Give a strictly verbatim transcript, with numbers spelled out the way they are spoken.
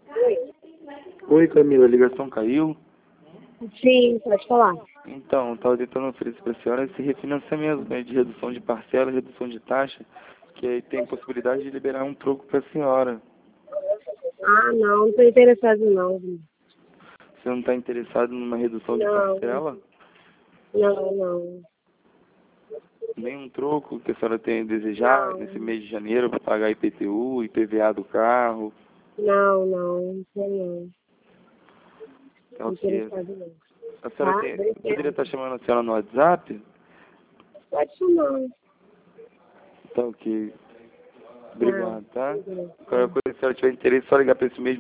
Oi. Oi, Camila, a ligação caiu? Sim, pode falar. Então, estava tentando oferecer para a senhora esse refinanciamento, né, de redução de parcela, redução de taxa, que aí tem possibilidade de liberar um troco para a senhora. Ah, não, não estou interessado não. Você não está interessado numa redução de Não, parcela? não, não. Nem um troco que a senhora tem a desejar Não, nesse mês de janeiro para pagar I P T U, I P V A do carro? não, não, não sei não. É Não o que? interessado não. A senhora Tá? tem, poderia Obrigada. estar chamando a senhora no WhatsApp? Pode chamar. Tá ok. Tá. Obrigado, tá? Obrigada. Qualquer coisa, se a senhora tiver interesse, é só ligar para esse mesmo